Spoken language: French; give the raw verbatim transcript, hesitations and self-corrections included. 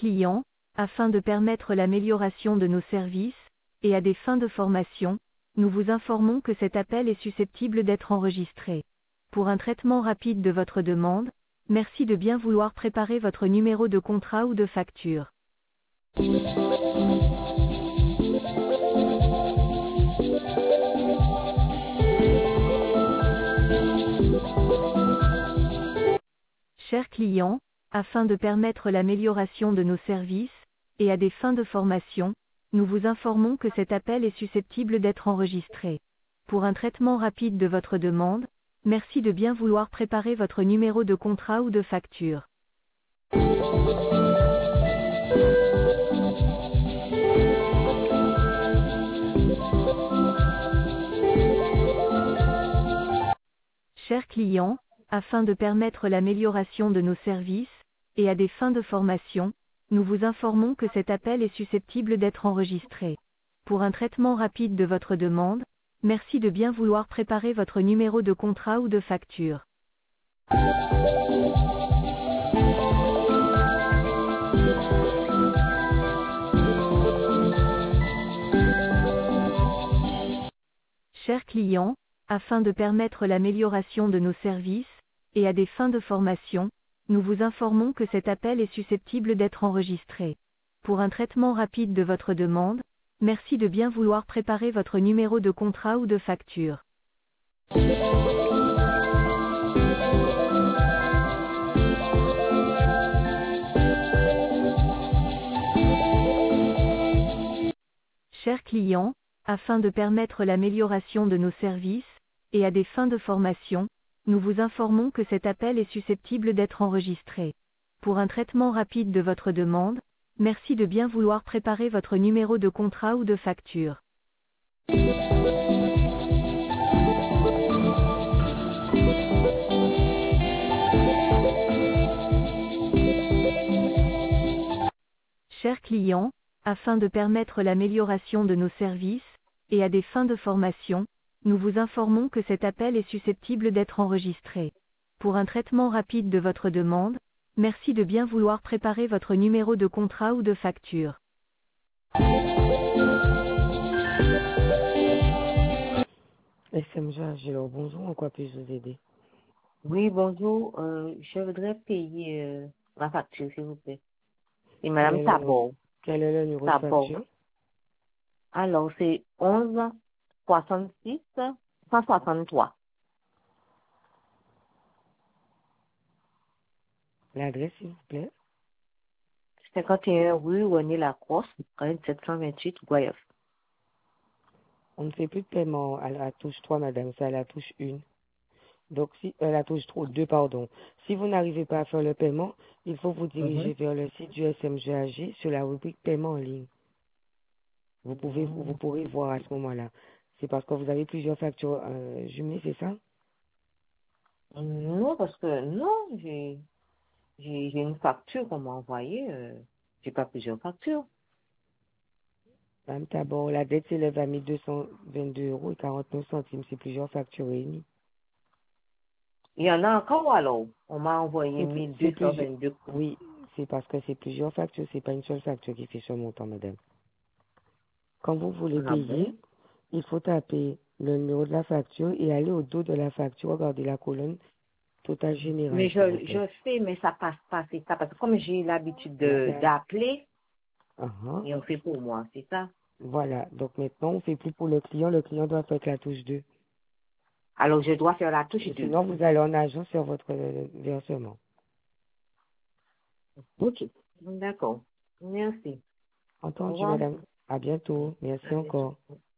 client, afin de permettre l'amélioration de nos services, et à des fins de formation, nous vous informons que cet appel est susceptible d'être enregistré. Pour un traitement rapide de votre demande, merci de bien vouloir préparer votre numéro de contrat ou de facture. Chers clients, afin de permettre l'amélioration de nos services, et à des fins de formation, nous vous informons que cet appel est susceptible d'être enregistré. Pour un traitement rapide de votre demande, merci de bien vouloir préparer votre numéro de contrat ou de facture. Chers clients, afin de permettre l'amélioration de nos services, et à des fins de formation, nous vous informons que cet appel est susceptible d'être enregistré. Pour un traitement rapide de votre demande, merci de bien vouloir préparer votre numéro de contrat ou de facture. Chers clients, afin de permettre l'amélioration de nos services, et à des fins de formation, nous vous informons que cet appel est susceptible d'être enregistré. Pour un traitement rapide de votre demande, merci de bien vouloir préparer votre numéro de contrat ou de facture. Chers clients, afin de permettre l'amélioration de nos services, et à des fins de formation, nous vous informons que cet appel est susceptible d'être enregistré. Pour un traitement rapide de votre demande, merci de bien vouloir préparer votre numéro de contrat ou de facture. Chers clients, afin de permettre l'amélioration de nos services, et à des fins de formation, nous vous informons que cet appel est susceptible d'être enregistré. Pour un traitement rapide de votre demande, merci de bien vouloir préparer votre numéro de contrat ou de facture. S M G, alors bonjour, en quoi puis-je vous aider? Oui, bonjour. Euh, je voudrais payer euh, ma facture, s'il vous plaît. Et Madame Quel est le, Tabor. quel est le numéro de Tabor. facture? Alors, c'est onze soixante-six cent soixante-trois. L'adresse, s'il vous plaît? cinquante et un rue René Lacrosse, sept cent vingt-huit, Guayaf. On ne fait plus de paiement à la touche trois, madame, c'est à la touche un. Donc, si, euh, la touche trois, deux, pardon. Si vous n'arrivez pas à faire le paiement, il faut vous diriger Mhm. vers le site du S M G A G sur la rubrique paiement en ligne. Vous pouvez, vous pourrez voir à ce moment-là. C'est parce que vous avez plusieurs factures euh, jumelées, c'est ça? Non, parce que non, j'ai j'ai j'ai une facture qu'on m'a envoyée. Euh, j'ai pas plusieurs factures. Madame Tabor, la dette s'élève à mille deux cent vingt-deux euros et quarante-neuf centimes. C'est plusieurs factures réunies. Il y en a encore alors. On m'a envoyé C'est plus- c'est plusieurs. mille deux cent vingt-deux. Oui, c'est parce que c'est plusieurs factures. C'est pas une seule facture qui fait ce montant, madame. Quand vous voulez Ah payer, bon? il faut taper le numéro de la facture et aller au dos de la facture, regarder la colonne totale générale, Mais s'il vous je, plaît. je fais, mais ça passe pas, c'est ça. Parce que comme j'ai l'habitude de Madame, d'appeler, uh-huh. et on fait pour moi, c'est ça. Voilà. Donc maintenant, on fait plus pour le client. Le client doit faire que la touche deux. Alors je dois faire la touche Et deux. sinon, vous allez en agence sur votre euh, versement. Ok. D'accord. Merci. Au Entendu, revoir. madame. À bientôt. Merci À bientôt. encore.